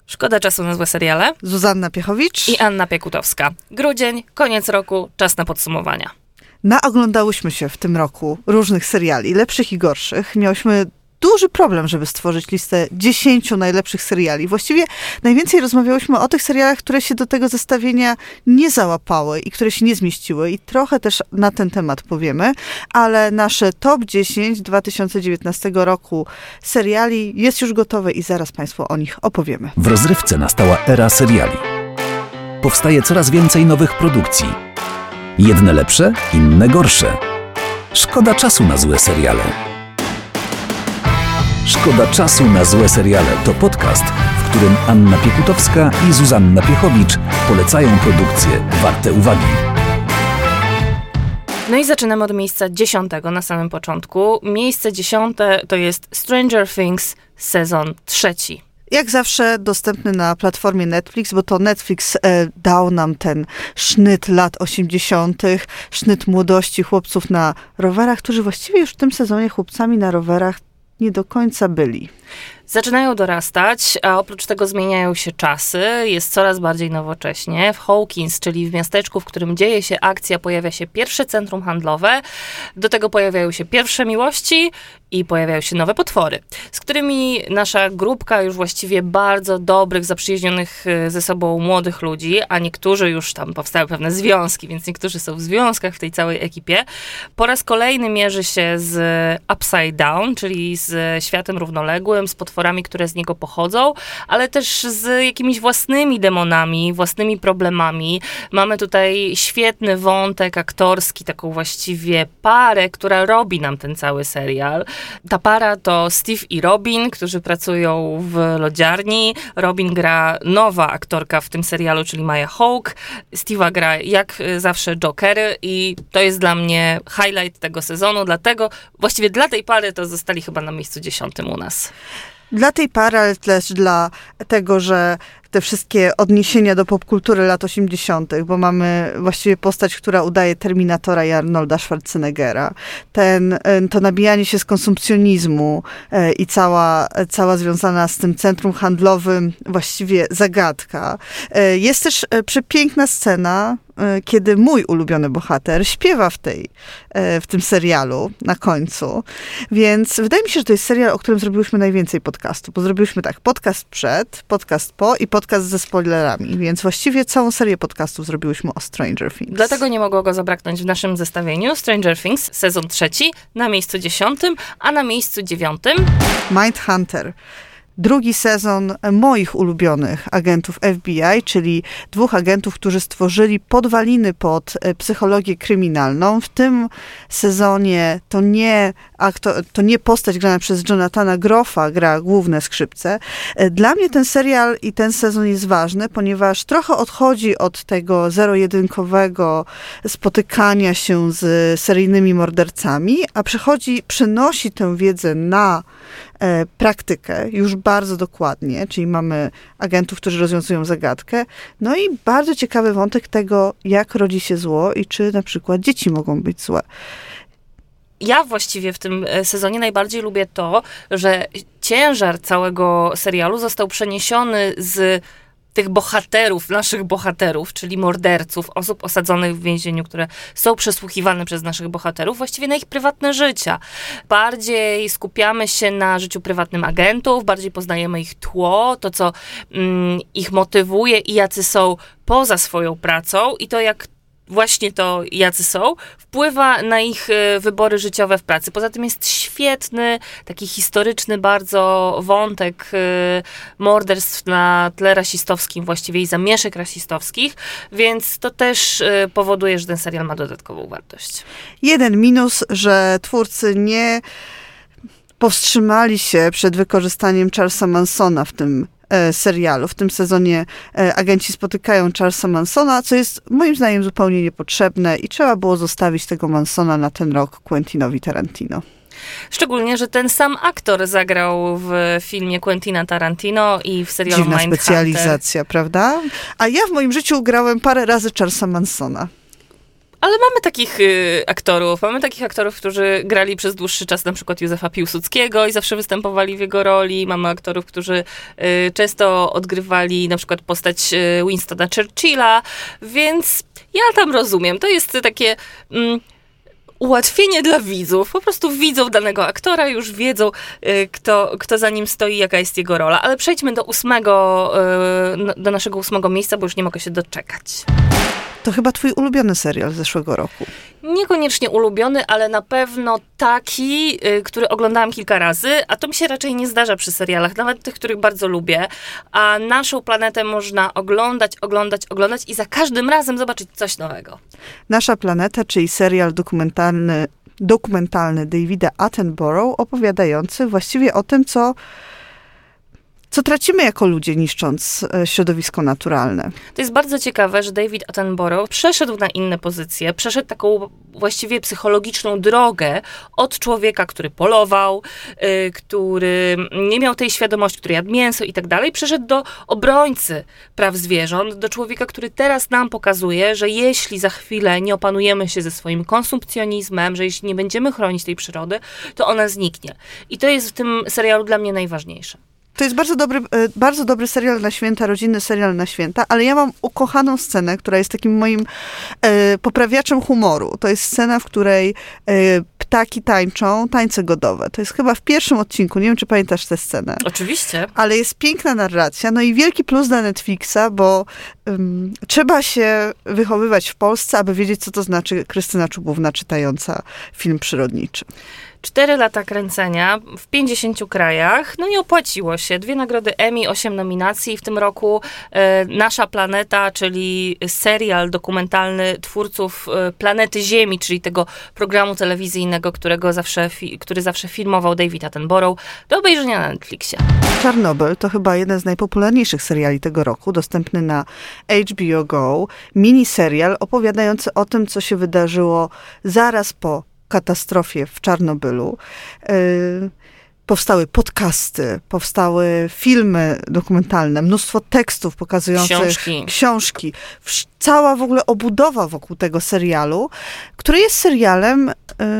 Szkoda czasu na złe seriale. Zuzanna Piechowicz I Anna Piekutowska. Grudzień, koniec roku, czas na podsumowania. Naoglądałyśmy się w tym roku różnych seriali, lepszych i gorszych. Miałyśmy duży problem, żeby stworzyć listę 10 najlepszych seriali. Właściwie najwięcej rozmawiałyśmy o tych serialach, które się do tego zestawienia nie załapały i które się nie zmieściły i trochę też na ten temat powiemy, ale nasze top 10 2019 roku seriali jest już gotowe i zaraz Państwu o nich opowiemy. W rozrywce nastała era seriali. Powstaje coraz więcej nowych produkcji. Jedne lepsze, inne gorsze. Szkoda czasu na złe seriale. Szkoda czasu na złe seriale to podcast, w którym Anna Piekutowska i Zuzanna Piechowicz polecają produkcje warte uwagi. No i zaczynamy od miejsca 10 na samym początku. Miejsce 10 to jest Stranger Things sezon 3. Jak zawsze dostępny na platformie Netflix, bo to Netflix dał nam ten sznyt lat 80., sznyt młodości chłopców na rowerach, którzy właściwie już w tym sezonie chłopcami na rowerach nie do końca byli. Zaczynają dorastać, a oprócz tego zmieniają się czasy, jest coraz bardziej nowocześnie. W Hawkins, czyli w miasteczku, w którym dzieje się akcja, pojawia się pierwsze centrum handlowe, do tego pojawiają się pierwsze miłości i pojawiają się nowe potwory, z którymi nasza grupka już właściwie bardzo dobrych, zaprzyjaźnionych ze sobą młodych ludzi, a niektórzy już tam powstały pewne związki, więc niektórzy są w związkach w tej całej ekipie, po raz kolejny mierzy się z Upside Down, czyli z światem równoległym, z potworami, które z niego pochodzą, ale też z jakimiś własnymi demonami, własnymi problemami. Mamy tutaj świetny wątek aktorski, taką właściwie parę, która robi nam ten cały serial. Ta para to Steve i Robin, którzy pracują w lodziarni. Robin gra nowa aktorka w tym serialu, czyli Maya Hawke. Steve'a gra jak zawsze Joker i to jest dla mnie highlight tego sezonu, dlatego właściwie dla tej pary to zostali chyba na miejscu 10 u nas. Dla tej pary, ale też dla tego, że te wszystkie odniesienia do popkultury lat 80., bo mamy właściwie postać, która udaje Terminatora i Arnolda Schwarzeneggera. To nabijanie się z konsumpcjonizmu i cała związana z tym centrum handlowym właściwie zagadka. Jest też przepiękna scena, kiedy mój ulubiony bohater śpiewa w tym serialu na końcu. Więc wydaje mi się, że to jest serial, o którym zrobiłyśmy najwięcej podcastu, bo zrobiłyśmy tak, podcast przed, podcast po i podcast ze spoilerami, więc właściwie całą serię podcastów zrobiłyśmy o Stranger Things. Dlatego nie mogło go zabraknąć w naszym zestawieniu. Stranger Things, sezon 3, na miejscu 10, a na miejscu 9... Mindhunter. Drugi sezon moich ulubionych agentów FBI, czyli 2 agentów, którzy stworzyli podwaliny pod psychologię kryminalną. W tym sezonie to nie postać grana przez Jonathana Groffa gra główne skrzypce. Dla mnie ten serial i ten sezon jest ważny, ponieważ trochę odchodzi od tego zero-jedynkowego spotykania się z seryjnymi mordercami, a przenosi tę wiedzę na praktykę już bardzo dokładnie, czyli mamy agentów, którzy rozwiązują zagadkę. No i bardzo ciekawy wątek tego, jak rodzi się zło i czy na przykład dzieci mogą być złe. Ja właściwie w tym sezonie najbardziej lubię to, że ciężar całego serialu został przeniesiony z tych bohaterów, naszych bohaterów, czyli morderców, osób osadzonych w więzieniu, które są przesłuchiwane przez naszych bohaterów, właściwie na ich prywatne życia. Bardziej skupiamy się na życiu prywatnym agentów, bardziej poznajemy ich tło, to co ich motywuje i jacy są poza swoją pracą i to jak właśnie to, jacy są, wpływa na ich wybory życiowe w pracy. Poza tym jest świetny, taki historyczny bardzo wątek morderstw na tle rasistowskim właściwie i zamieszek rasistowskich, więc to też powoduje, że ten serial ma dodatkową wartość. Jeden minus, że twórcy nie powstrzymali się przed wykorzystaniem Charlesa Mansona w tym serialu. W tym sezonie agenci spotykają Charlesa Mansona, co jest moim zdaniem zupełnie niepotrzebne i trzeba było zostawić tego Mansona na ten rok Quentinowi Tarantino. Szczególnie, że ten sam aktor zagrał w filmie Quentina Tarantino i w serialu Mindhunter. Dziwna specjalizacja, prawda? A ja w moim życiu grałem parę razy Charlesa Mansona. Ale mamy takich aktorów, którzy grali przez dłuższy czas na przykład Józefa Piłsudskiego i zawsze występowali w jego roli. Mamy aktorów, którzy często odgrywali na przykład postać Winstona Churchilla, więc ja tam rozumiem. To jest takie ułatwienie dla widzów. Po prostu widzą danego aktora, już wiedzą, kto za nim stoi, jaka jest jego rola. Ale przejdźmy do naszego 8. miejsca, bo już nie mogę się doczekać. To chyba twój ulubiony serial z zeszłego roku. Niekoniecznie ulubiony, ale na pewno taki, który oglądałam kilka razy, a to mi się raczej nie zdarza przy serialach, nawet tych, których bardzo lubię. A Naszą planetę można oglądać i za każdym razem zobaczyć coś nowego. Nasza planeta, czyli serial dokumentalny Davida Attenborough, opowiadający właściwie o tym, co tracimy jako ludzie, niszcząc środowisko naturalne. To jest bardzo ciekawe, że David Attenborough przeszedł na inne pozycje, przeszedł taką właściwie psychologiczną drogę od człowieka, który polował, który nie miał tej świadomości, który jadł mięso i tak dalej, przeszedł do obrońcy praw zwierząt, do człowieka, który teraz nam pokazuje, że jeśli za chwilę nie opanujemy się ze swoim konsumpcjonizmem, że jeśli nie będziemy chronić tej przyrody, to ona zniknie. I to jest w tym serialu dla mnie najważniejsze. To jest bardzo dobry serial na święta, rodzinny serial na święta, ale ja mam ukochaną scenę, która jest takim moim poprawiaczem humoru. To jest scena, w której ptaki tańczą, tańce godowe. To jest chyba w pierwszym odcinku, nie wiem, czy pamiętasz tę scenę. Oczywiście. Ale jest piękna narracja, no i wielki plus dla Netflixa, bo trzeba się wychowywać w Polsce, aby wiedzieć, co to znaczy Krystyna Czubówna czytająca film przyrodniczy. 4 lata kręcenia w 50 krajach, no i opłaciło się. 2 nagrody Emmy, 8 nominacji. W tym roku Nasza planeta, czyli serial dokumentalny twórców Planety Ziemi, czyli tego programu telewizyjnego, który zawsze filmował David Attenborough, do obejrzenia na Netflixie. Czarnobyl to chyba jeden z najpopularniejszych seriali tego roku, dostępny na HBO Go. Miniserial opowiadający o tym, co się wydarzyło zaraz po katastrofie w Czarnobylu. Powstały podcasty, powstały filmy dokumentalne, mnóstwo tekstów pokazujących książki. Cała w ogóle obudowa wokół tego serialu, który jest serialem,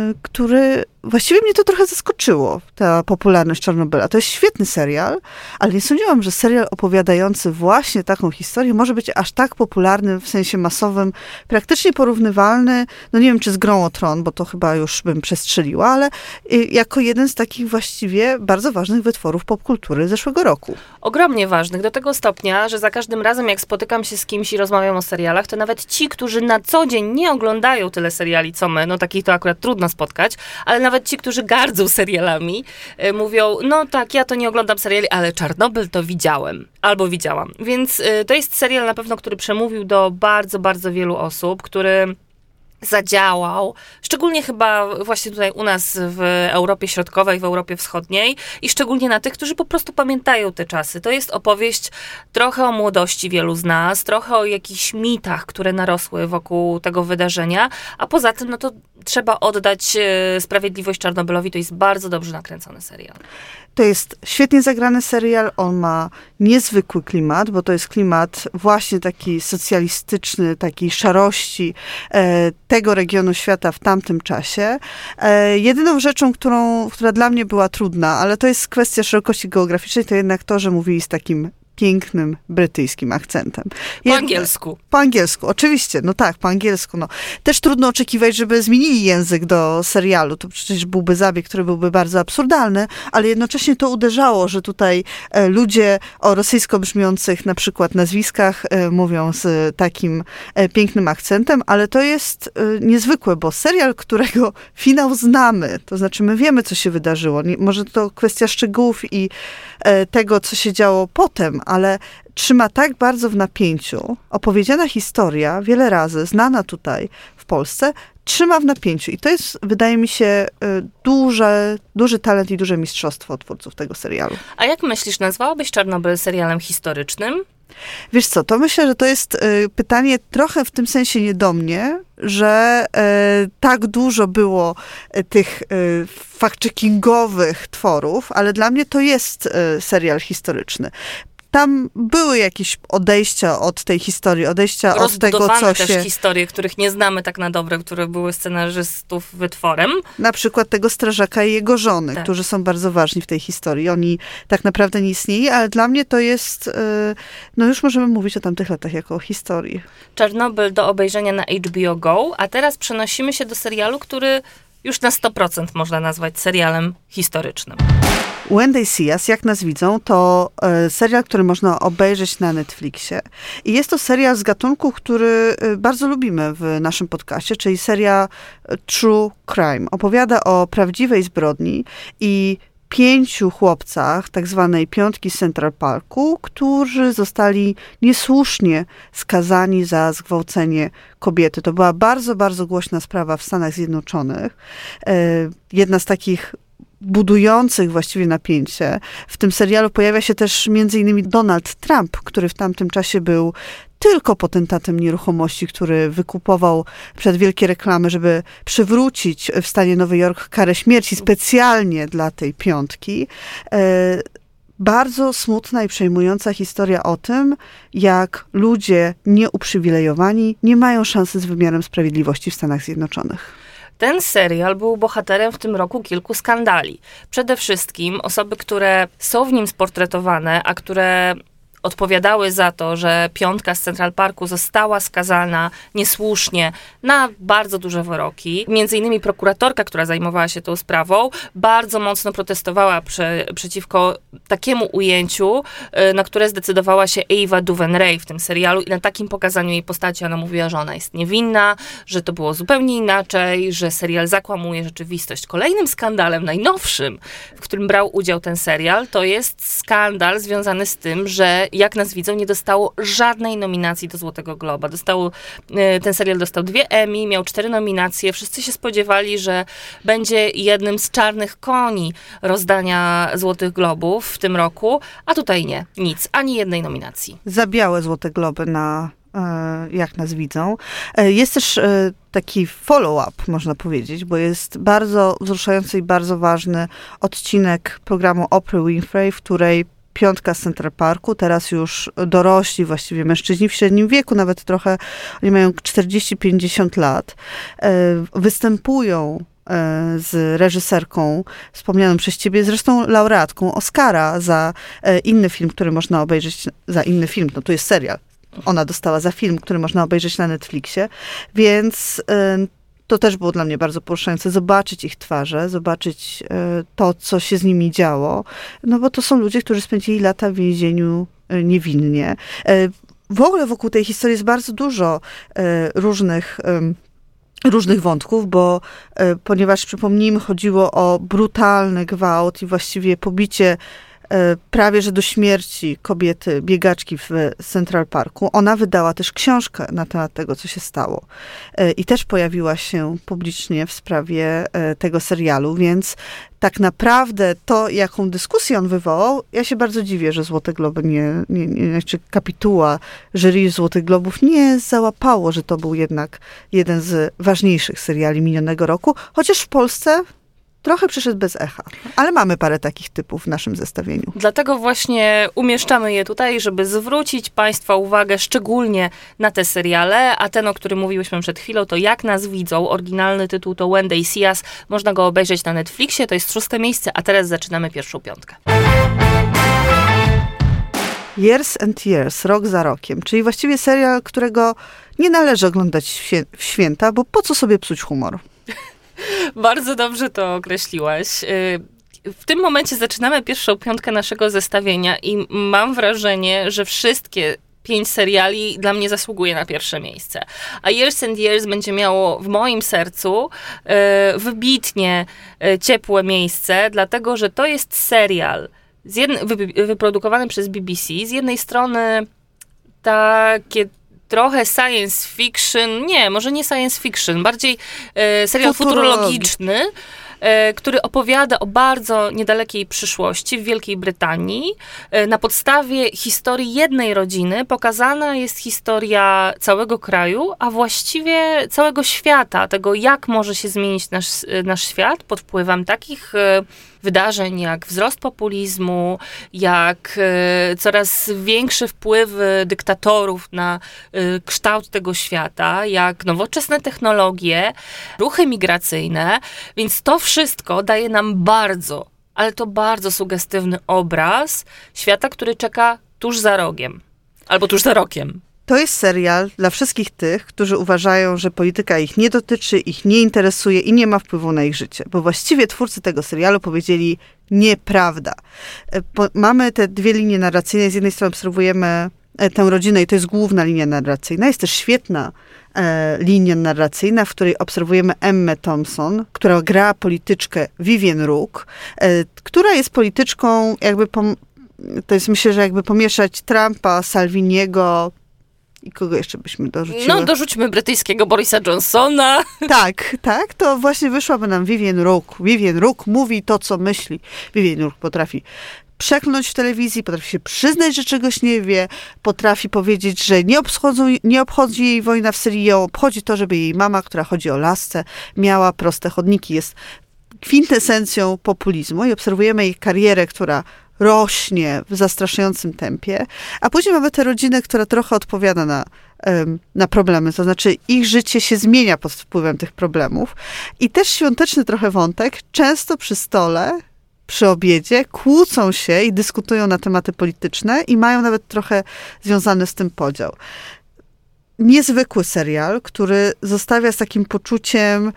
który właściwie mnie to trochę zaskoczyło, ta popularność Czarnobyla. To jest świetny serial, ale nie sądziłam, że serial opowiadający właśnie taką historię może być aż tak popularny w sensie masowym, praktycznie porównywalny, no nie wiem, czy z Grą o Tron, bo to chyba już bym przestrzeliła, ale jako jeden z takich właściwie bardzo ważnych wytworów popkultury zeszłego roku. Ogromnie ważnych, do tego stopnia, że za każdym razem, jak spotykam się z kimś i rozmawiam o serialach, to nawet ci, którzy na co dzień nie oglądają tyle seriali, co my, no takich to akurat trudno spotkać, ale nawet ci, którzy gardzą serialami, mówią, no tak, ja to nie oglądam seriali, ale Czarnobyl to widziałem, albo widziałam. Więc to jest serial na pewno, który przemówił do bardzo, bardzo wielu osób, który zadziałał, szczególnie chyba właśnie tutaj u nas w Europie Środkowej, w Europie Wschodniej i szczególnie na tych, którzy po prostu pamiętają te czasy. To jest opowieść trochę o młodości wielu z nas, trochę o jakichś mitach, które narosły wokół tego wydarzenia, a poza tym, no to trzeba oddać sprawiedliwość Czarnobylowi, to jest bardzo dobrze nakręcony serial. To jest świetnie zagrany serial, on ma niezwykły klimat, bo to jest klimat właśnie taki socjalistyczny, takiej szarości tego regionu świata w tamtym czasie. Jedyną rzeczą, która dla mnie była trudna, ale to jest kwestia szerokości geograficznej, to jednak to, że mówili z takim pięknym brytyjskim akcentem. Po angielsku. Po angielsku, oczywiście. No tak, po angielsku. No. Też trudno oczekiwać, żeby zmienili język do serialu. To przecież byłby zabieg, który byłby bardzo absurdalny, ale jednocześnie to uderzało, że tutaj ludzie o rosyjsko brzmiących na przykład nazwiskach mówią z takim pięknym akcentem, ale to jest niezwykłe, bo serial, którego finał znamy, to znaczy my wiemy, co się wydarzyło. Może to kwestia szczegółów i tego, co się działo potem, ale trzyma tak bardzo w napięciu. Opowiedziana historia, wiele razy znana tutaj w Polsce, trzyma w napięciu. I to jest, wydaje mi się, duży talent i duże mistrzostwo twórców tego serialu. A jak myślisz, nazwałabyś Czarnobyl serialem historycznym? Wiesz co, to myślę, że to jest pytanie trochę w tym sensie nie do mnie, że tak dużo było tych fact-checkingowych tworów, ale dla mnie to jest serial historyczny. tam były jakieś odejścia od tej historii, odejścia od tego, co się... też historie, których nie znamy tak na dobre, które były scenarzystów wytworem. Na przykład tego strażaka i jego żony, tak, którzy są bardzo ważni w tej historii. Oni tak naprawdę nie istnieli, ale dla mnie to jest, no już możemy mówić o tamtych latach jako o historii. Czarnobyl do obejrzenia na HBO Go, a teraz przenosimy się do serialu, który już na 100% można nazwać serialem historycznym. When They See Us, jak nas widzą, to serial, który można obejrzeć na Netflixie. I jest to serial z gatunku, który bardzo lubimy w naszym podcaście, czyli seria True Crime. Opowiada o prawdziwej zbrodni i 5 chłopcach, tak zwanej piątki z Central Parku, którzy zostali niesłusznie skazani za zgwałcenie kobiety. To była bardzo, bardzo głośna sprawa w Stanach Zjednoczonych. Jedna z takich budujących właściwie napięcie. W tym serialu pojawia się też między innymi Donald Trump, który w tamtym czasie był tylko potentatem nieruchomości, który wykupował przed wielkie reklamy, żeby przywrócić w stanie Nowy Jork karę śmierci specjalnie dla tej piątki. Bardzo smutna i przejmująca historia o tym, jak ludzie nieuprzywilejowani nie mają szansy z wymiarem sprawiedliwości w Stanach Zjednoczonych. Ten serial był bohaterem w tym roku kilku skandali. Przede wszystkim osoby, które są w nim sportretowane, a które odpowiadały za to, że piątka z Central Parku została skazana niesłusznie na bardzo duże wyroki. Między innymi prokuratorka, która zajmowała się tą sprawą, bardzo mocno protestowała przeciwko takiemu ujęciu, na które zdecydowała się Ava DuVernay w tym serialu i na takim pokazaniu jej postaci. Ona mówiła, że ona jest niewinna, że to było zupełnie inaczej, że serial zakłamuje rzeczywistość. Kolejnym skandalem, najnowszym, w którym brał udział ten serial, to jest skandal związany z tym, że jak nas widzą, nie dostało żadnej nominacji do Złotego Globa. Ten serial dostał 2 Emmy, miał 4 nominacje. Wszyscy się spodziewali, że będzie jednym z czarnych koni rozdania Złotych Globów w tym roku, a tutaj nie. Nic. Ani jednej nominacji. Za białe Złote Globy na jak nas widzą. Jest też taki follow-up, można powiedzieć, bo jest bardzo wzruszający i bardzo ważny odcinek programu Oprah Winfrey, w której piątka z Central Parku, teraz już dorośli właściwie mężczyźni w średnim wieku, nawet trochę, oni mają 40-50 lat, występują z reżyserką wspomnianą przez ciebie, zresztą laureatką Oscara za inny film, który można obejrzeć, za inny film, no tu jest serial. Ona dostała za film, który można obejrzeć na Netflixie, więc to też było dla mnie bardzo poruszające, zobaczyć ich twarze, zobaczyć to, co się z nimi działo, no bo to są ludzie, którzy spędzili lata w więzieniu niewinnie. W ogóle wokół tej historii jest bardzo dużo różnych wątków, bo ponieważ, przypomnijmy, chodziło o brutalny gwałt i właściwie pobicie prawie że do śmierci kobiety, biegaczki w Central Parku. Ona wydała też książkę na temat tego, co się stało. I też pojawiła się publicznie w sprawie tego serialu, więc tak naprawdę to, jaką dyskusję on wywołał, ja się bardzo dziwię, że Złote Globy czy kapituła jury Złotych Globów nie załapało, że to był jednak jeden z ważniejszych seriali minionego roku, chociaż w Polsce trochę przyszedł bez echa, ale mamy parę takich typów w naszym zestawieniu. Dlatego właśnie umieszczamy je tutaj, żeby zwrócić Państwa uwagę szczególnie na te seriale, a ten, o którym mówiłyśmy przed chwilą, to Jak nas widzą. Oryginalny tytuł to When They See Us. Można go obejrzeć na Netflixie, to jest 6. miejsce, a teraz zaczynamy pierwszą piątkę. Years and Years, rok za rokiem, czyli właściwie serial, którego nie należy oglądać w święta, bo po co sobie psuć humor? Bardzo dobrze to określiłaś. W tym momencie zaczynamy pierwszą piątkę naszego zestawienia i mam wrażenie, że wszystkie 5 seriali dla mnie zasługuje na pierwsze miejsce. A Years and Years będzie miało w moim sercu wybitnie ciepłe miejsce, dlatego że to jest serial wyprodukowany przez BBC. Z jednej strony takie trochę science fiction, może nie science fiction, bardziej serial futurologiczny, który opowiada o bardzo niedalekiej przyszłości w Wielkiej Brytanii. Na podstawie historii jednej rodziny pokazana jest historia całego kraju, a właściwie całego świata, tego jak może się zmienić nasz świat pod wpływem takich wydarzeń, jak wzrost populizmu, jak coraz większe wpływy dyktatorów na kształt tego świata, jak nowoczesne technologie, ruchy migracyjne, więc to wszystko daje nam ale to bardzo sugestywny obraz świata, który czeka tuż za rogiem. Albo tuż za rokiem. To jest serial dla wszystkich tych, którzy uważają, że polityka ich nie dotyczy, ich nie interesuje i nie ma wpływu na ich życie. Bo właściwie twórcy tego serialu powiedzieli nieprawda. Mamy te dwie linie narracyjne. Z jednej strony obserwujemy tę rodzinę i to jest główna linia narracyjna. Jest też świetna linia narracyjna, w której obserwujemy Emmę Thompson, która gra polityczkę Vivienne Rook, która jest polityczką to jest, myślę, że jakby pomieszać Trumpa, Salviniego i kogo jeszcze byśmy dorzuciły? No, dorzućmy brytyjskiego Borisa Johnsona. Tak, to właśnie wyszłaby nam Vivienne Rook. Vivienne Rook mówi to, co myśli. Vivienne Rook potrafi przeklnąć w telewizji, potrafi się przyznać, że czegoś nie wie, potrafi powiedzieć, że nie obchodzi jej wojna w Syrii, ją obchodzi to, żeby jej mama, która chodzi o lasce, miała proste chodniki. Jest kwintesencją populizmu i obserwujemy jej karierę, która rośnie w zastraszającym tempie, a później mamy tę rodzinę, która trochę odpowiada na problemy, to znaczy ich życie się zmienia pod wpływem tych problemów i też świąteczny trochę wątek, często przy stole, przy obiedzie kłócą się i dyskutują na tematy polityczne i mają nawet trochę związany z tym podział. Niezwykły serial, który zostawia z takim poczuciem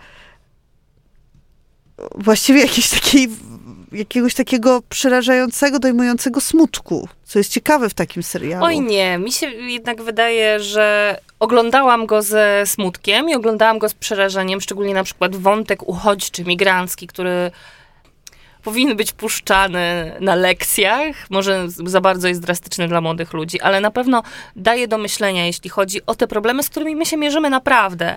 właściwie jakiegoś takiego przerażającego, dojmującego smutku, co jest ciekawe w takim serialu. Oj nie, mi się jednak wydaje, że oglądałam go ze smutkiem i oglądałam go z przerażeniem, szczególnie na przykład wątek uchodźczy, migrancki, który powinien być puszczany na lekcjach. Może za bardzo jest drastyczny dla młodych ludzi, ale na pewno daje do myślenia, jeśli chodzi o te problemy, z którymi my się mierzymy naprawdę.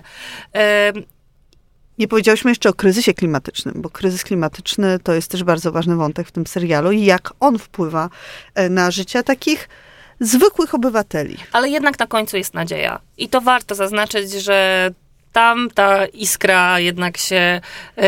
Nie powiedziałyśmy jeszcze o kryzysie klimatycznym, bo kryzys klimatyczny to jest też bardzo ważny wątek w tym serialu i jak on wpływa na życie takich zwykłych obywateli. Ale jednak na końcu jest nadzieja. I to warto zaznaczyć, że tam ta iskra jednak się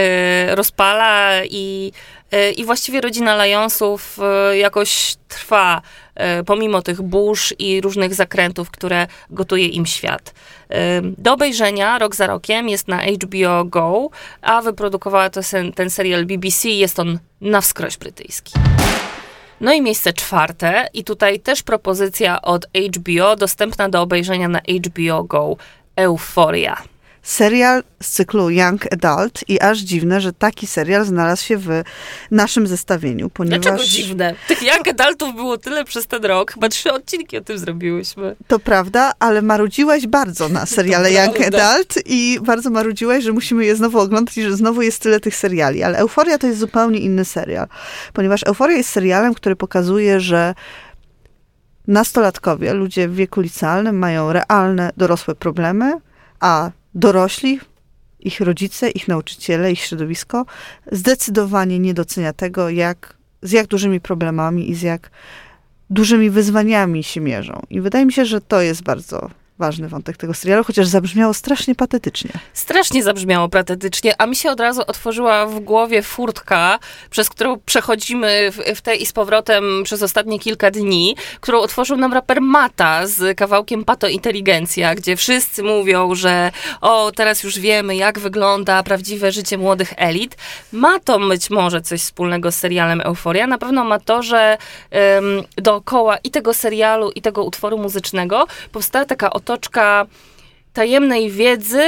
rozpala i właściwie rodzina Lyonsów jakoś trwa, pomimo tych burz i różnych zakrętów, które gotuje im świat. Do obejrzenia rok za rokiem jest na HBO Go, a wyprodukowała to ten serial BBC, jest on na wskroś brytyjski. No i miejsce czwarte, i tutaj też propozycja od HBO, dostępna do obejrzenia na HBO Go, Euphoria. Serial z cyklu Young Adult i aż dziwne, że taki serial znalazł się w naszym zestawieniu, ponieważ... Dlaczego dziwne? Tych Young Adultów było tyle przez ten rok, chyba 3 odcinki o tym zrobiłyśmy. To prawda, ale marudziłaś bardzo na seriale Young Adult i bardzo marudziłaś, że musimy je znowu oglądać i że znowu jest tyle tych seriali. Ale Euphoria to jest zupełnie inny serial, ponieważ Euphoria jest serialem, który pokazuje, że nastolatkowie, ludzie w wieku licealnym mają realne, dorosłe problemy, a dorośli, ich rodzice, ich nauczyciele, ich środowisko zdecydowanie nie docenia tego, z jak dużymi problemami i z jak dużymi wyzwaniami się mierzą. I wydaje mi się, że to jest bardzo ważny wątek tego serialu, chociaż zabrzmiało strasznie patetycznie. Strasznie zabrzmiało patetycznie, a mi się od razu otworzyła w głowie furtka, przez którą przechodzimy w te i z powrotem przez ostatnie kilka dni, którą otworzył nam raper Mata z kawałkiem Pato Inteligencja, gdzie wszyscy mówią, że teraz już wiemy, jak wygląda prawdziwe życie młodych elit. Ma to być może coś wspólnego z serialem Euphoria. Na pewno ma to, że dookoła i tego serialu, i tego utworu muzycznego powstała taka otoczka tajemnej wiedzy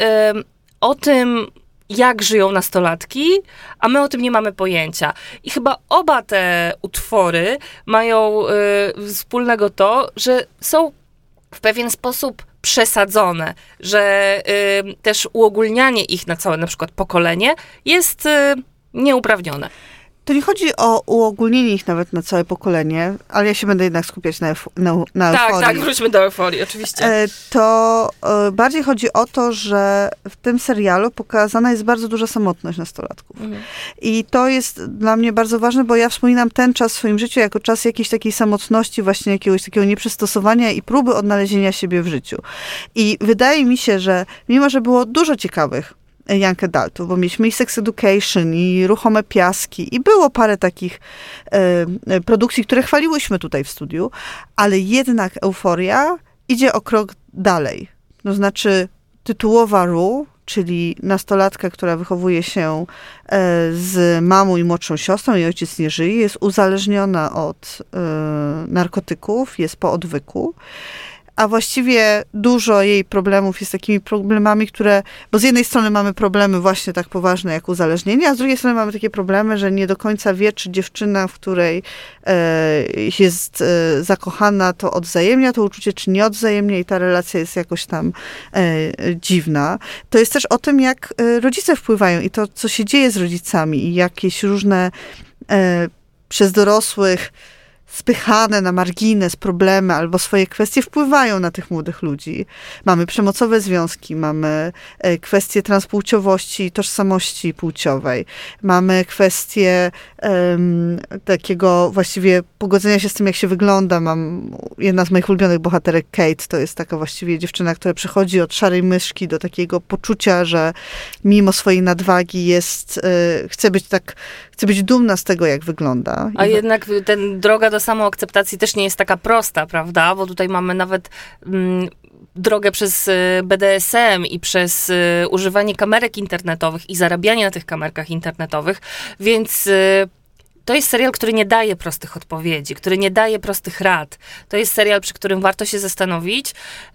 o tym, jak żyją nastolatki, a my o tym nie mamy pojęcia. I chyba oba te utwory mają wspólnego to, że są w pewien sposób przesadzone, że też uogólnianie ich na całe na przykład pokolenie jest nieuprawnione. To nie chodzi o uogólnienie ich nawet na całe pokolenie, ale ja się będę jednak skupiać na Euforii. Tak, wróćmy do Euforii, oczywiście. To bardziej chodzi o to, że w tym serialu pokazana jest bardzo duża samotność nastolatków. Mhm. I to jest dla mnie bardzo ważne, bo ja wspominam ten czas w swoim życiu jako czas jakiejś takiej samotności, właśnie jakiegoś takiego nieprzystosowania i próby odnalezienia siebie w życiu. I wydaje mi się, że mimo, że było dużo ciekawych young adultów, bo mieliśmy i Sex Education, i Ruchome Piaski, i było parę takich produkcji, które chwaliłyśmy tutaj w studiu, ale jednak Euforia idzie o krok dalej. To znaczy tytułowa Rue, czyli nastolatka, która wychowuje się z mamą i młodszą siostrą, jej ojciec nie żyje, jest uzależniona od narkotyków, jest po odwyku. A właściwie dużo jej problemów jest takimi problemami, bo z jednej strony mamy problemy właśnie tak poważne jak uzależnienie, a z drugiej strony mamy takie problemy, że nie do końca wie, czy dziewczyna, w której jest zakochana, to odwzajemnia to uczucie, czy nie odwzajemnia i ta relacja jest jakoś tam dziwna. To jest też o tym, jak rodzice wpływają i to, co się dzieje z rodzicami i jakieś różne przez dorosłych spychane na margines problemy albo swoje kwestie wpływają na tych młodych ludzi. Mamy przemocowe związki, mamy kwestie transpłciowości i tożsamości płciowej. Mamy kwestie takiego właściwie pogodzenia się z tym, jak się wygląda. Jedna z moich ulubionych bohaterek, Kate, to jest taka właściwie dziewczyna, która przechodzi od szarej myszki do takiego poczucia, że mimo swojej nadwagi chce być dumna z tego, jak wygląda. A jednak droga do samoakceptacji też nie jest taka prosta, prawda? Bo tutaj mamy nawet drogę przez BDSM i przez używanie kamerek internetowych i zarabianie na tych kamerkach internetowych, więc to jest serial, który nie daje prostych odpowiedzi, który nie daje prostych rad. To jest serial, przy którym warto się zastanowić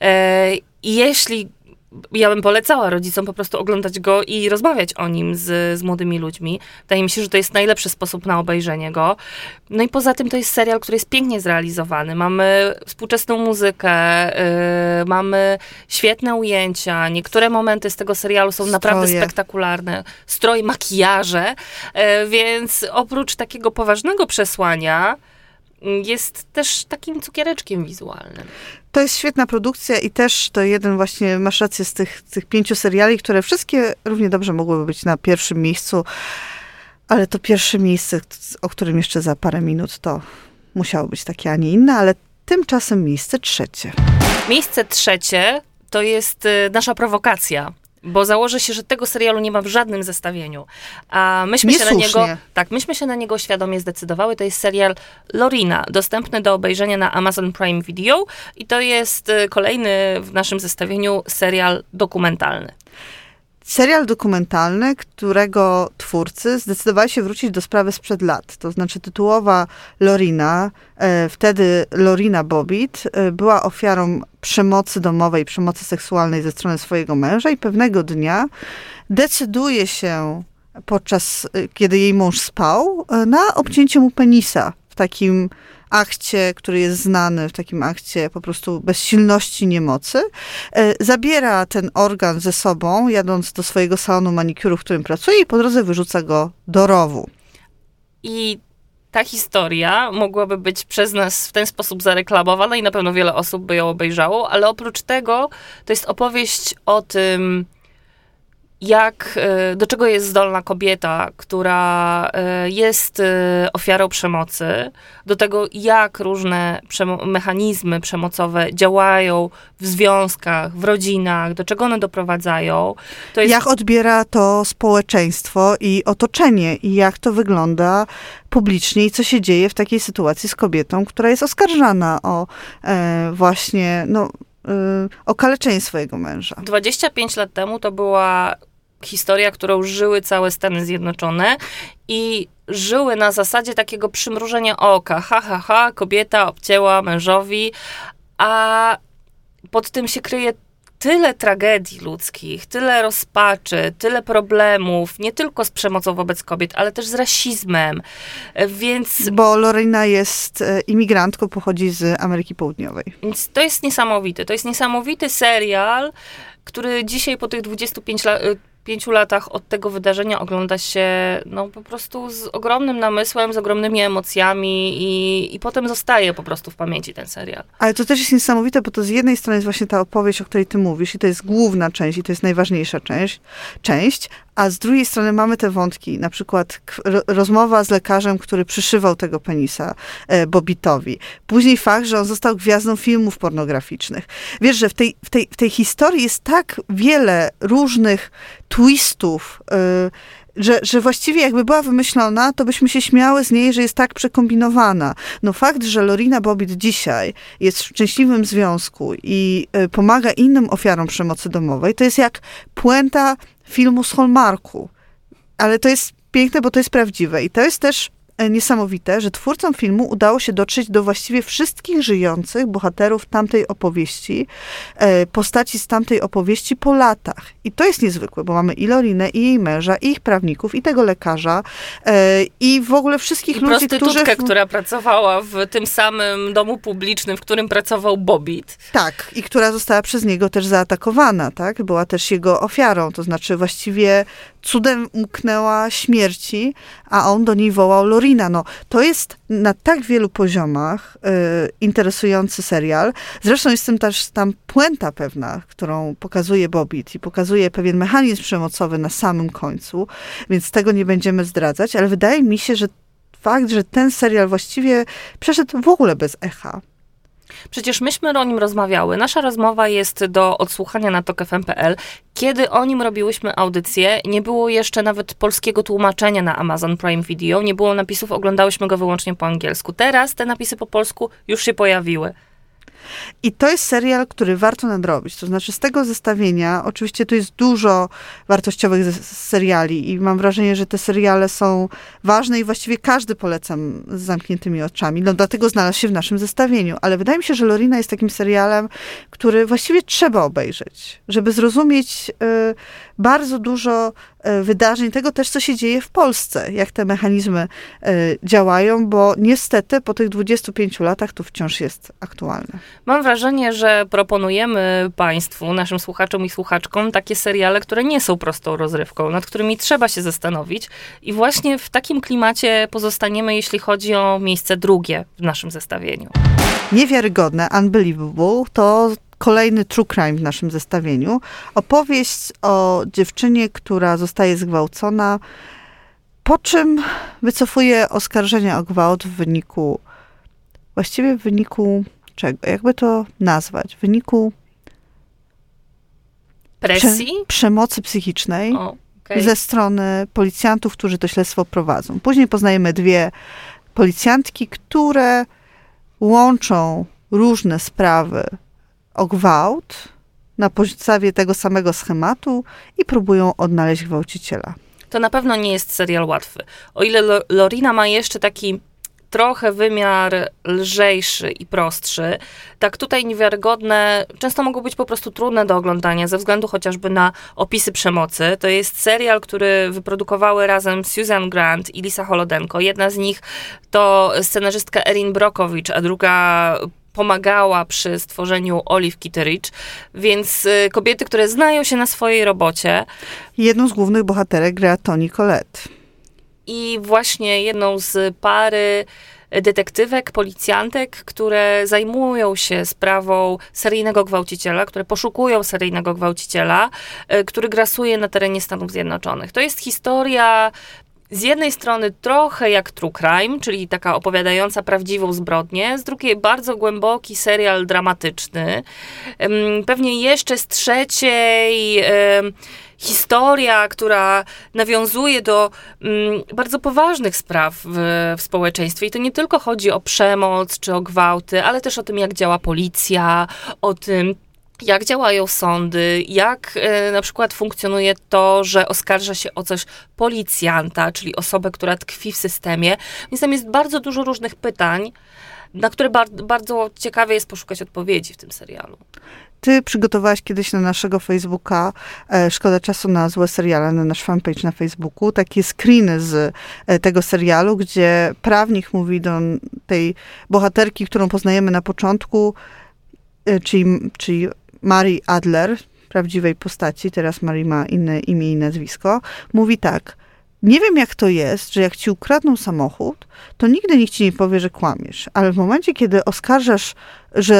i jeśli ja bym polecała rodzicom po prostu oglądać go i rozmawiać o nim z młodymi ludźmi. Wydaje mi się, że to jest najlepszy sposób na obejrzenie go. No i poza tym to jest serial, który jest pięknie zrealizowany. Mamy współczesną muzykę, mamy świetne ujęcia. Niektóre momenty z tego serialu są naprawdę spektakularne. Stroje, makijaże. Więc oprócz takiego poważnego przesłania jest też takim cukiereczkiem wizualnym. To jest świetna produkcja i też to jeden właśnie, masz rację, z tych 5 seriali, które wszystkie równie dobrze mogłyby być na pierwszym miejscu, ale to pierwsze miejsce, o którym jeszcze za parę minut, to musiało być takie, a nie inne, ale tymczasem miejsce 3. Miejsce 3 to jest nasza prowokacja. Bo założę się, że tego serialu nie ma w żadnym zestawieniu. A myśmy się na niego świadomie zdecydowały. To jest serial Lorina, dostępny do obejrzenia na Amazon Prime Video i to jest kolejny w naszym zestawieniu serial dokumentalny. Serial dokumentalny, którego twórcy zdecydowali się wrócić do sprawy sprzed lat. To znaczy tytułowa Lorina, wtedy Lorina Bobbitt, była ofiarą przemocy domowej, przemocy seksualnej ze strony swojego męża i pewnego dnia decyduje się, kiedy jej mąż spał, na obcięcie mu penisa w takim akcie, który jest znany, w takim akcie po prostu bezsilności, niemocy. Zabiera ten organ ze sobą, jadąc do swojego salonu manikuru, w którym pracuje i po drodze wyrzuca go do rowu. I ta historia mogłaby być przez nas w ten sposób zareklamowana i na pewno wiele osób by ją obejrzało, ale oprócz tego to jest opowieść o tym, do czego jest zdolna kobieta, która jest ofiarą przemocy, do tego, jak różne mechanizmy przemocowe działają w związkach, w rodzinach, do czego one doprowadzają. To jest... Jak odbiera to społeczeństwo i otoczenie i jak to wygląda publicznie i co się dzieje w takiej sytuacji z kobietą, która jest oskarżana o okaleczenie swojego męża. 25 lat temu to była historia, którą żyły całe Stany Zjednoczone i żyły na zasadzie takiego przymrużenia oka. Kobieta obcięła mężowi, a pod tym się kryje tyle tragedii ludzkich, tyle rozpaczy, tyle problemów, nie tylko z przemocą wobec kobiet, ale też z rasizmem, więc... Bo Lorena jest imigrantką, pochodzi z Ameryki Południowej. Więc to jest niesamowite. To jest niesamowity serial, który dzisiaj po tych 5 latach od tego wydarzenia ogląda się po prostu z ogromnym namysłem, z ogromnymi emocjami i potem zostaje po prostu w pamięci ten serial. Ale to też jest niesamowite, bo to z jednej strony jest właśnie ta opowieść, o której ty mówisz i to jest główna część i to jest najważniejsza część, a z drugiej strony mamy te wątki, na przykład rozmowa z lekarzem, który przyszywał tego penisa Bobbitowi. Później fakt, że on został gwiazdą filmów pornograficznych. Wiesz, że w tej historii jest tak wiele różnych twistów, że właściwie jakby była wymyślona, to byśmy się śmiały z niej, że jest tak przekombinowana. No fakt, że Lorena Bobbitt dzisiaj jest w szczęśliwym związku i pomaga innym ofiarom przemocy domowej, to jest jak puenta filmu z Hallmarku. Ale to jest piękne, bo to jest prawdziwe. I to jest też niesamowite, że twórcom filmu udało się dotrzeć do właściwie wszystkich żyjących bohaterów tamtej opowieści, postaci z tamtej opowieści po latach. I to jest niezwykłe, bo mamy i Lorinę, i jej męża, i ich prawników, i tego lekarza, i w ogóle wszystkich ludzi, prostytutkę, która pracowała w tym samym domu publicznym, w którym pracował Bobbitt. Tak, i która została przez niego też zaatakowana, tak? Była też jego ofiarą, to znaczy właściwie cudem umknęła śmierci, a on do niej wołał Lorina. No, to jest na tak wielu poziomach interesujący serial. Zresztą jest też tam puenta pewna, którą pokazuje Bobbitt i pokazuje pewien mechanizm przemocowy na samym końcu, więc tego nie będziemy zdradzać, ale wydaje mi się, że fakt, że ten serial właściwie przeszedł w ogóle bez echa. Przecież myśmy o nim rozmawiały. Nasza rozmowa jest do odsłuchania na TokFM.pl. Kiedy o nim robiłyśmy audycję, nie było jeszcze nawet polskiego tłumaczenia na Amazon Prime Video, nie było napisów, oglądałyśmy go wyłącznie po angielsku. Teraz te napisy po polsku już się pojawiły. I to jest serial, który warto nadrobić. To znaczy z tego zestawienia, oczywiście tu jest dużo wartościowych seriali i mam wrażenie, że te seriale są ważne i właściwie każdy polecam z zamkniętymi oczami. No dlatego znalazł się w naszym zestawieniu. Ale wydaje mi się, że Lorina jest takim serialem, który właściwie trzeba obejrzeć, żeby zrozumieć bardzo dużo wydarzeń, tego też, co się dzieje w Polsce, jak te mechanizmy działają, bo niestety po tych 25 latach to wciąż jest aktualne. Mam wrażenie, że proponujemy Państwu, naszym słuchaczom i słuchaczkom takie seriale, które nie są prostą rozrywką, nad którymi trzeba się zastanowić i właśnie w takim klimacie pozostaniemy, jeśli chodzi o miejsce drugie w naszym zestawieniu. Niewiarygodne, Unbelievable, to kolejny true crime w naszym zestawieniu. Opowieść o dziewczynie, która zostaje zgwałcona, po czym wycofuje oskarżenia o gwałt w wyniku czego? Jakby to nazwać? W wyniku presji? Przemocy psychicznej Okay. ze strony policjantów, którzy to śledztwo prowadzą. Później poznajemy dwie policjantki, które łączą różne sprawy o gwałt na podstawie tego samego schematu i próbują odnaleźć gwałciciela. To na pewno nie jest serial łatwy. O ile Lorina ma jeszcze taki trochę wymiar lżejszy i prostszy, tak tutaj Niewiarygodne często mogą być po prostu trudne do oglądania ze względu chociażby na opisy przemocy. To jest serial, który wyprodukowały razem Susan Grant i Lisa Holodenko. Jedna z nich to scenarzystka Erin Brockovich, a druga pomagała przy stworzeniu Olive Kitteridge, więc kobiety, które znają się na swojej robocie. Jedną z głównych bohaterek gra Toni Collette. I właśnie jedną z pary detektywek, policjantek, które zajmują się sprawą seryjnego gwałciciela, które poszukują seryjnego gwałciciela, który grasuje na terenie Stanów Zjednoczonych. To jest historia z jednej strony trochę jak true crime, czyli taka opowiadająca prawdziwą zbrodnię, z drugiej bardzo głęboki serial dramatyczny. Pewnie jeszcze z trzeciej historia, która nawiązuje do bardzo poważnych spraw w społeczeństwie. I to nie tylko chodzi o przemoc czy o gwałty, ale też o tym, jak działa policja, o tym, jak działają sądy, jak na przykład funkcjonuje to, że oskarża się o coś policjanta, czyli osobę, która tkwi w systemie. Więc tam jest bardzo dużo różnych pytań, na które bardzo ciekawie jest poszukać odpowiedzi w tym serialu. Ty przygotowałaś kiedyś na naszego Facebooka, szkoda czasu na złe seriale, na nasz fanpage na Facebooku, takie screeny z tego serialu, gdzie prawnik mówi do tej bohaterki, którą poznajemy na początku, czyli Mary Adler, prawdziwej postaci, teraz Mary ma inne imię i nazwisko, mówi tak: nie wiem, jak to jest, że jak ci ukradną samochód, to nigdy nikt ci nie powie, że kłamiesz. Ale w momencie, kiedy oskarżasz, że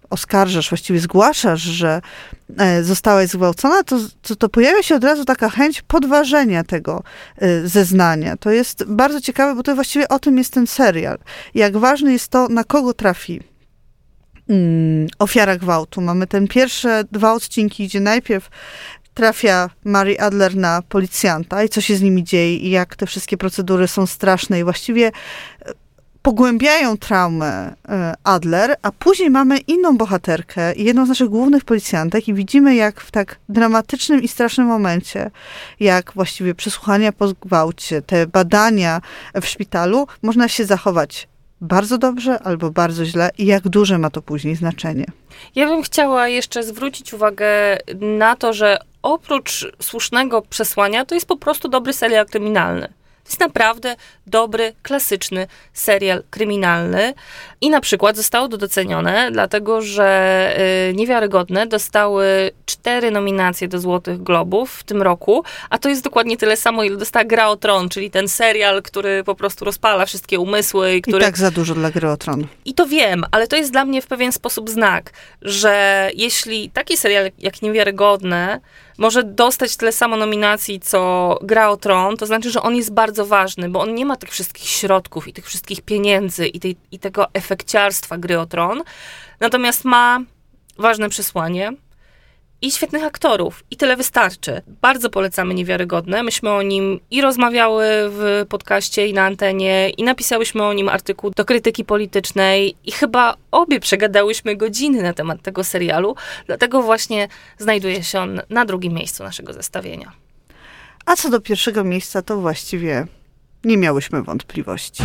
oskarżasz, właściwie zgłaszasz, że zostałaś zgwałcona, to pojawia się od razu taka chęć podważenia tego zeznania. To jest bardzo ciekawe, bo to właściwie o tym jest ten serial. Jak ważne jest to, na kogo trafi ofiara gwałtu. Mamy ten pierwsze 2 odcinki, gdzie najpierw trafia Mary Adler na policjanta i co się z nimi dzieje i jak te wszystkie procedury są straszne i właściwie pogłębiają traumę Adler, a później mamy inną bohaterkę i jedną z naszych głównych policjantek i widzimy, jak w tak dramatycznym i strasznym momencie, jak właściwie przesłuchania po gwałcie, te badania w szpitalu, można się zachować bardzo dobrze albo bardzo źle i jak duże ma to później znaczenie. Ja bym chciała jeszcze zwrócić uwagę na to, że oprócz słusznego przesłania, to jest po prostu dobry serial kryminalny. To jest naprawdę dobry, klasyczny serial kryminalny i na przykład zostało to docenione, dlatego że Niewiarygodne dostały 4 nominacje do Złotych Globów w tym roku, a to jest dokładnie tyle samo, ile dostała Gra o Tron, czyli ten serial, który po prostu rozpala wszystkie umysły. I tak za dużo dla Gry o Tron. I to wiem, ale to jest dla mnie w pewien sposób znak, że jeśli taki serial jak Niewiarygodne może dostać tyle samo nominacji, co Gra o Tron, to znaczy, że on jest bardzo ważny, bo on nie ma tych wszystkich środków i tych wszystkich pieniędzy i tego efekciarstwa Gry o Tron, natomiast ma ważne przesłanie i świetnych aktorów. I tyle wystarczy. Bardzo polecamy Niewiarygodne. Myśmy o nim i rozmawiały w podcaście i na antenie i napisałyśmy o nim artykuł do Krytyki Politycznej i chyba obie przegadałyśmy godziny na temat tego serialu, dlatego właśnie znajduje się on na 2. miejscu naszego zestawienia. A co do 1. miejsca, to właściwie nie miałyśmy wątpliwości.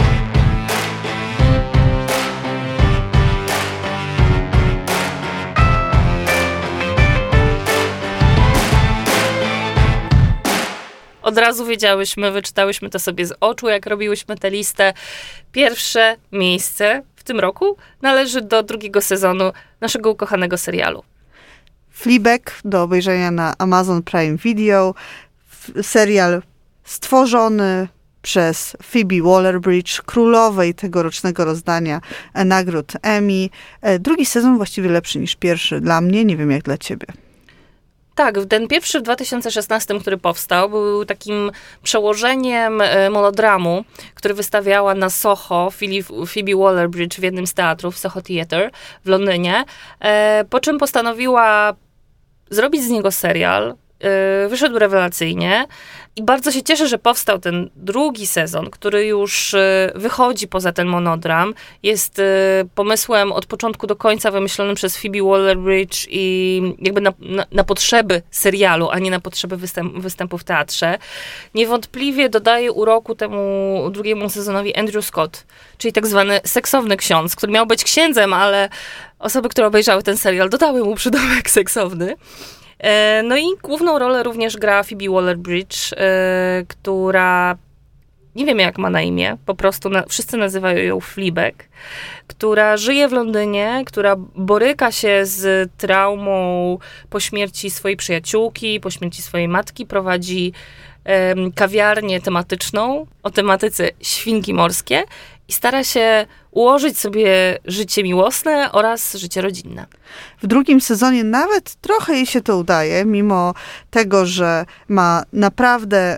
Od razu wiedziałyśmy, wyczytałyśmy to sobie z oczu, jak robiłyśmy tę listę. 1. miejsce w tym roku należy do 2. sezonu naszego ukochanego serialu. Fleabag do obejrzenia na Amazon Prime Video. Serial stworzony przez Phoebe Waller-Bridge, królowej tegorocznego rozdania nagród Emmy. 2. sezon właściwie lepszy niż 1. Dla mnie, nie wiem jak dla ciebie. Tak, ten pierwszy w 2016, który powstał, był takim przełożeniem monodramu, który wystawiała na Soho Phoebe Waller-Bridge w jednym z teatrów, Soho Theatre w Londynie, po czym postanowiła zrobić z niego serial. Wyszedł rewelacyjnie i bardzo się cieszę, że powstał ten 2. sezon, który już wychodzi poza ten monodram. Jest pomysłem od początku do końca wymyślonym przez Phoebe Waller-Bridge i jakby na potrzeby serialu, a nie na potrzeby występu w teatrze. Niewątpliwie dodaje uroku temu 2. sezonowi Andrew Scott, czyli tak zwany seksowny ksiądz, który miał być księdzem, ale osoby, które obejrzały ten serial, dodały mu przydomek seksowny. No i główną rolę również gra Phoebe Waller-Bridge, która, nie wiem jak ma na imię, po prostu wszyscy nazywają ją Fleabag, która żyje w Londynie, która boryka się z traumą po śmierci swojej przyjaciółki, po śmierci swojej matki, prowadzi kawiarnię tematyczną o tematyce świnki morskie i stara się ułożyć sobie życie miłosne oraz życie rodzinne. W 2. sezonie nawet trochę jej się to udaje, mimo tego, że ma naprawdę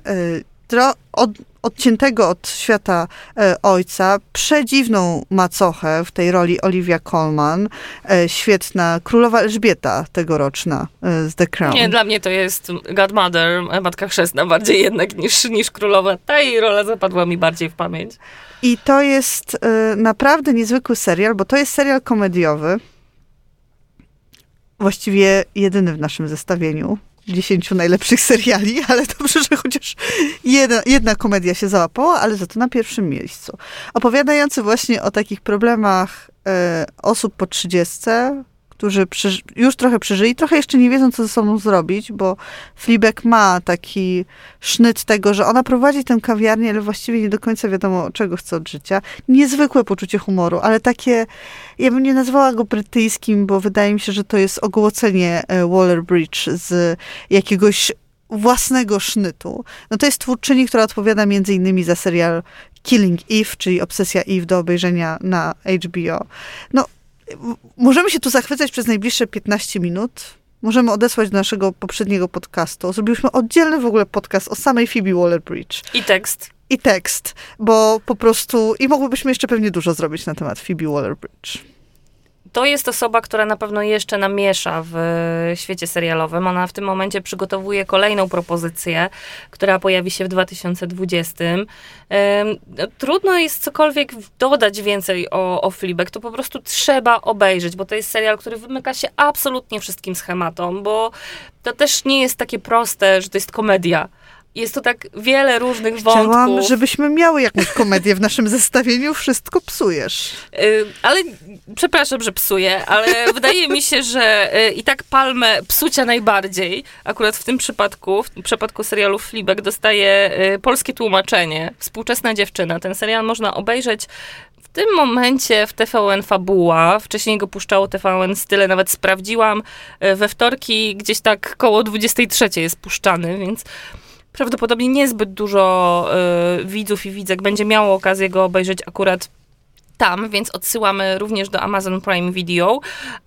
odciętego od świata ojca, przedziwną macochę w tej roli Olivia Colman, świetna królowa Elżbieta tegoroczna z The Crown. Nie, dla mnie to jest Godmother, matka chrzestna bardziej jednak niż królowa. Ta jej rola zapadła mi bardziej w pamięć. I to jest naprawdę niezwykły serial, bo to jest serial komediowy, właściwie jedyny w naszym zestawieniu 10 najlepszych seriali, ale dobrze, że chociaż jedna komedia się załapała, ale za to na 1. miejscu. Opowiadający właśnie o takich problemach osób po 30, którzy już trochę przeżyli, trochę jeszcze nie wiedzą, co ze sobą zrobić, bo Fleabag ma taki sznyt tego, że ona prowadzi tę kawiarnię, ale właściwie nie do końca wiadomo, czego chce od życia. Niezwykłe poczucie humoru, ale takie, ja bym nie nazwała go brytyjskim, bo wydaje mi się, że to jest ogołocenie Waller-Bridge z jakiegoś własnego sznytu. No to jest twórczyni, która odpowiada między innymi za serial Killing Eve, czyli Obsesja Eve do obejrzenia na HBO. No, możemy się tu zachwycać przez najbliższe 15 minut. Możemy odesłać do naszego poprzedniego podcastu. Zrobiliśmy oddzielny w ogóle podcast o samej Phoebe Waller-Bridge. I tekst, bo po prostu... I mogłybyśmy jeszcze pewnie dużo zrobić na temat Phoebe Waller-Bridge. To jest osoba, która na pewno jeszcze namiesza w świecie serialowym. Ona w tym momencie przygotowuje kolejną propozycję, która pojawi się w 2020. Trudno jest cokolwiek dodać więcej o Fleabag. To po prostu trzeba obejrzeć, bo to jest serial, który wymyka się absolutnie wszystkim schematom, bo to też nie jest takie proste, że to jest komedia. Jest to tak wiele różnych wątków. Chciałam, żebyśmy miały jakąś komedię w naszym zestawieniu. Wszystko psujesz. Ale przepraszam, że psuję, ale wydaje mi się, że i tak palmę psucia najbardziej, akurat w tym przypadku, w przypadku serialu Fleabag, dostaje polskie tłumaczenie. Współczesna dziewczyna. Ten serial można obejrzeć w tym momencie w TVN Fabuła. Wcześniej go puszczało TVN Style, nawet sprawdziłam. We wtorki gdzieś tak koło 23 jest puszczany, więc prawdopodobnie niezbyt dużo widzów i widzek będzie miało okazję go obejrzeć akurat tam, więc odsyłamy również do Amazon Prime Video.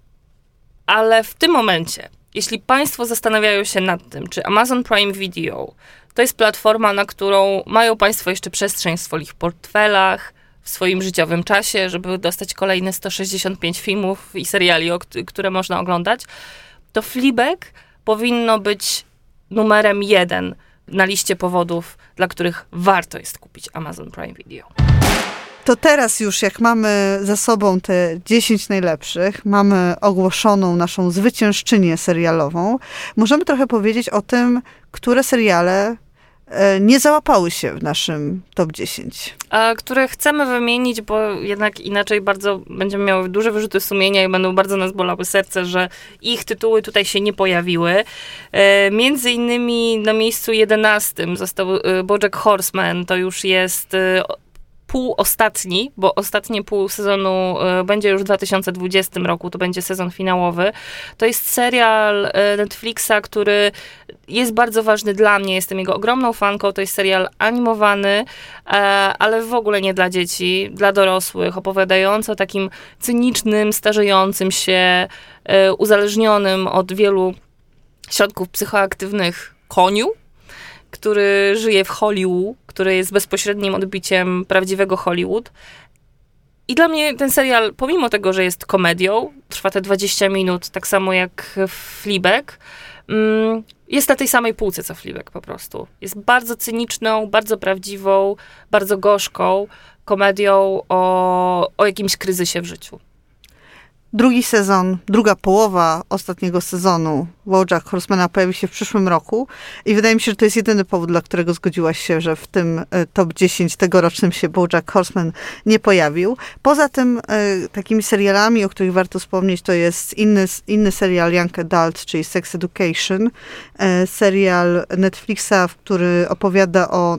Ale w tym momencie, jeśli Państwo zastanawiają się nad tym, czy Amazon Prime Video to jest platforma, na którą mają Państwo jeszcze przestrzeń w swoich portfelach, w swoim życiowym czasie, żeby dostać kolejne 165 filmów i seriali, które można oglądać, to Fleabag powinno być numerem 1 na liście powodów, dla których warto jest kupić Amazon Prime Video. To teraz już, jak mamy za sobą te 10 najlepszych, mamy ogłoszoną naszą zwyciężczynię serialową, możemy trochę powiedzieć o tym, które seriale nie załapały się w naszym top 10. A które chcemy wymienić, bo jednak inaczej bardzo będziemy miały duże wyrzuty sumienia i będą bardzo nas bolały serce, że ich tytuły tutaj się nie pojawiły. Między innymi na miejscu 11 został BoJack Horseman. To już jest półostatni, bo ostatnie pół sezonu będzie już w 2020 roku, to będzie sezon finałowy. To jest serial Netflixa, który jest bardzo ważny dla mnie, jestem jego ogromną fanką, to jest serial animowany, ale w ogóle nie dla dzieci, dla dorosłych, opowiadający o takim cynicznym, starzejącym się, uzależnionym od wielu środków psychoaktywnych koniu, który żyje w Hollywood, który jest bezpośrednim odbiciem prawdziwego Hollywood. I dla mnie ten serial, pomimo tego, że jest komedią, trwa te 20 minut, tak samo jak Fleabag, jest na tej samej półce co Fleabag po prostu. Jest bardzo cyniczną, bardzo prawdziwą, bardzo gorzką komedią o jakimś kryzysie w życiu. Drugi sezon, druga połowa ostatniego sezonu BoJack Horsemana pojawi się w przyszłym roku i wydaje mi się, że to jest jedyny powód, dla którego zgodziłaś się, że w tym top 10 tegorocznym się BoJack Horseman nie pojawił. Poza tym takimi serialami, o których warto wspomnieć, to jest inny serial Young Adult, czyli Sex Education. Serial Netflixa, który opowiada o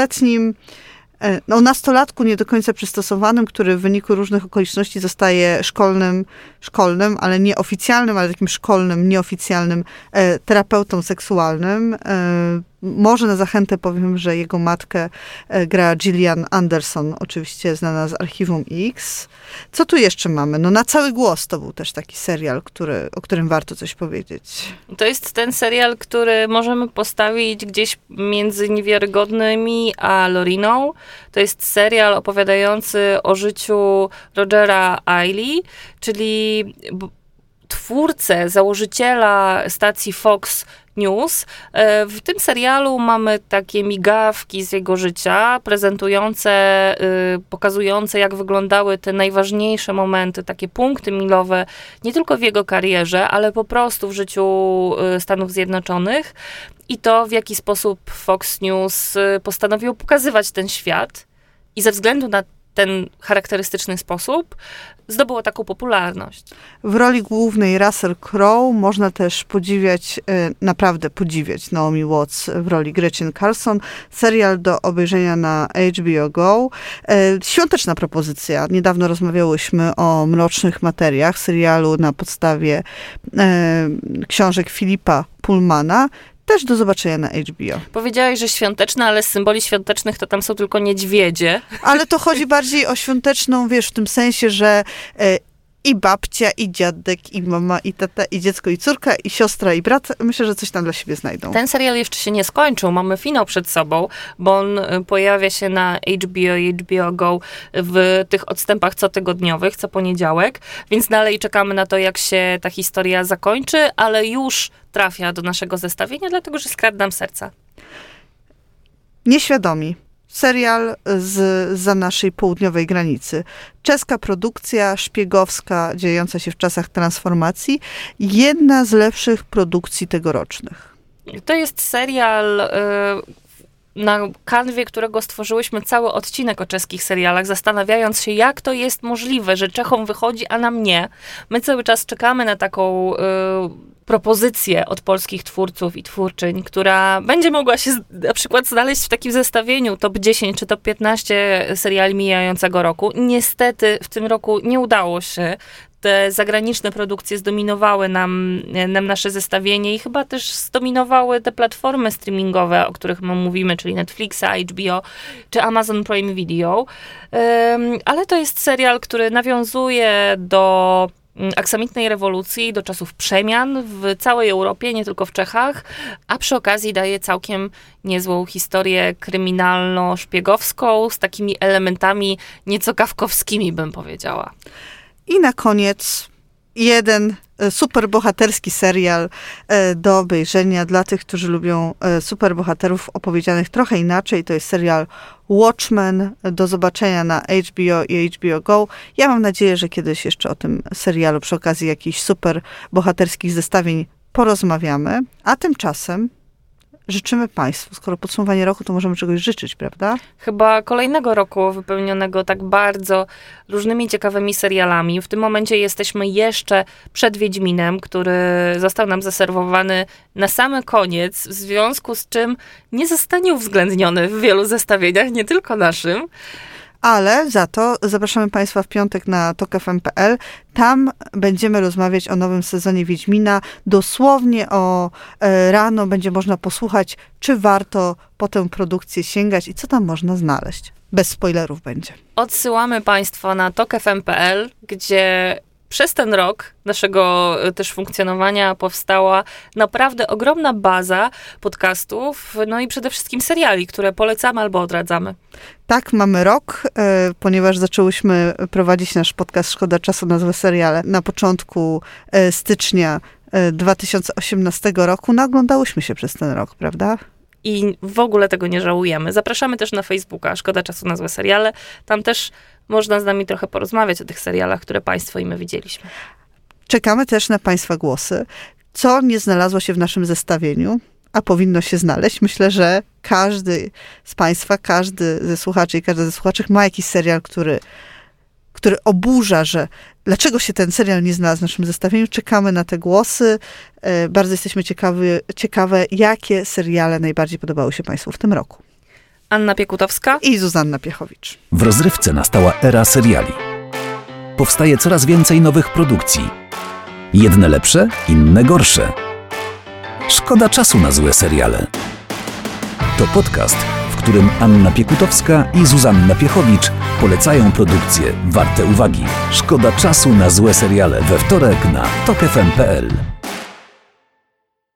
nastolatku nie do końca przystosowanym, który w wyniku różnych okoliczności zostaje szkolnym, ale nieoficjalnym, ale takim szkolnym, nieoficjalnym terapeutą seksualnym. Może na zachętę powiem, że jego matkę gra Gillian Anderson, oczywiście znana z Archiwum X. Co tu jeszcze mamy? No Na cały głos to był też taki serial, o którym warto coś powiedzieć. To jest ten serial, który możemy postawić gdzieś między Niewiarygodnymi a Loriną. To jest serial opowiadający o życiu Rogera Aielli, czyli twórcę, założyciela stacji Fox News. W tym serialu mamy takie migawki z jego życia, prezentujące, pokazujące, jak wyglądały te najważniejsze momenty, takie punkty milowe, nie tylko w jego karierze, ale po prostu w życiu Stanów Zjednoczonych i to, w jaki sposób Fox News postanowił pokazywać ten świat i ze względu na ten charakterystyczny sposób zdobyło taką popularność. W roli głównej Russell Crowe można też naprawdę podziwiać Naomi Watts w roli Gretchen Carlson. Serial do obejrzenia na HBO Go. Świąteczna propozycja. Niedawno rozmawiałyśmy o Mrocznych Materiach, serialu na podstawie książek Philippa Pullmana. Też do zobaczenia na HBO. Powiedziałaś, że świąteczne, ale z symboli świątecznych to tam są tylko niedźwiedzie. Ale to chodzi bardziej o świąteczną, wiesz, w tym sensie, że i babcia, i dziadek, i mama, i tata, i dziecko, i córka, i siostra, i brat. Myślę, że coś tam dla siebie znajdą. Ten serial jeszcze się nie skończył. Mamy finał przed sobą, bo on pojawia się na HBO i HBO Go w tych odstępach cotygodniowych, co poniedziałek, więc dalej czekamy na to, jak się ta historia zakończy, ale już trafia do naszego zestawienia, dlatego że skradł nam serca. Nieświadomi. Serial zza naszej południowej granicy. Czeska produkcja szpiegowska, dziejąca się w czasach transformacji. Jedna z lepszych produkcji tegorocznych. To jest serial, na kanwie którego stworzyłyśmy cały odcinek o czeskich serialach, zastanawiając się, jak to jest możliwe, że Czechom wychodzi, a nam nie. My cały czas czekamy na taką propozycję od polskich twórców i twórczyń, która będzie mogła się na przykład znaleźć w takim zestawieniu top 10 czy top 15 seriali mijającego roku. Niestety w tym roku nie udało się. Te zagraniczne produkcje zdominowały nam nasze zestawienie i chyba też zdominowały te platformy streamingowe, o których my mówimy, czyli Netflixa, HBO czy Amazon Prime Video. Ale to jest serial, który nawiązuje do aksamitnej rewolucji, do czasów przemian w całej Europie, nie tylko w Czechach, a przy okazji daje całkiem niezłą historię kryminalno-szpiegowską z takimi elementami nieco kafkowskimi, bym powiedziała. I na koniec jeden superbohaterski serial do obejrzenia dla tych, którzy lubią superbohaterów opowiedzianych trochę inaczej. To jest serial Watchmen. Do zobaczenia na HBO i HBO Go. Ja mam nadzieję, że kiedyś jeszcze o tym serialu przy okazji jakichś superbohaterskich zestawień porozmawiamy. A tymczasem życzymy Państwu, skoro podsumowanie roku, to możemy czegoś życzyć, prawda? Chyba kolejnego roku wypełnionego tak bardzo różnymi ciekawymi serialami. W tym momencie jesteśmy jeszcze przed Wiedźminem, który został nam zaserwowany na sam koniec, w związku z czym nie zostanie uwzględniony w wielu zestawieniach, nie tylko naszym. Ale za to zapraszamy Państwa w piątek na tokfm.pl. Tam będziemy rozmawiać o nowym sezonie Wiedźmina. Dosłownie o rano będzie można posłuchać, czy warto po tę produkcję sięgać i co tam można znaleźć. Bez spoilerów będzie. Odsyłamy Państwa na tokfm.pl, gdzie przez ten rok naszego też funkcjonowania powstała naprawdę ogromna baza podcastów, no i przede wszystkim seriali, które polecamy albo odradzamy. Tak, mamy rok, ponieważ zaczęłyśmy prowadzić nasz podcast Szkoda Czasu na złe seriale na początku stycznia 2018 roku. No, oglądałyśmy się przez ten rok, prawda? I w ogóle tego nie żałujemy. Zapraszamy też na Facebooka Szkoda Czasu na złe seriale. Tam też można z nami trochę porozmawiać o tych serialach, które Państwo i my widzieliśmy. Czekamy też na Państwa głosy. Co nie znalazło się w naszym zestawieniu, a powinno się znaleźć. Myślę, że każdy z Państwa, każdy ze słuchaczy i każda ze słuchaczych ma jakiś serial, który oburza, że dlaczego się ten serial nie znalazł w naszym zestawieniu. Czekamy na te głosy. Bardzo jesteśmy ciekawe, jakie seriale najbardziej podobały się Państwu w tym roku. Anna Piekutowska i Zuzanna Piechowicz. W rozrywce nastała era seriali. Powstaje coraz więcej nowych produkcji. Jedne lepsze, inne gorsze. Szkoda czasu na złe seriale. To podcast, w którym Anna Piekutowska i Zuzanna Piechowicz polecają produkcje warte uwagi. Szkoda czasu na złe seriale we wtorek na tokfm.pl.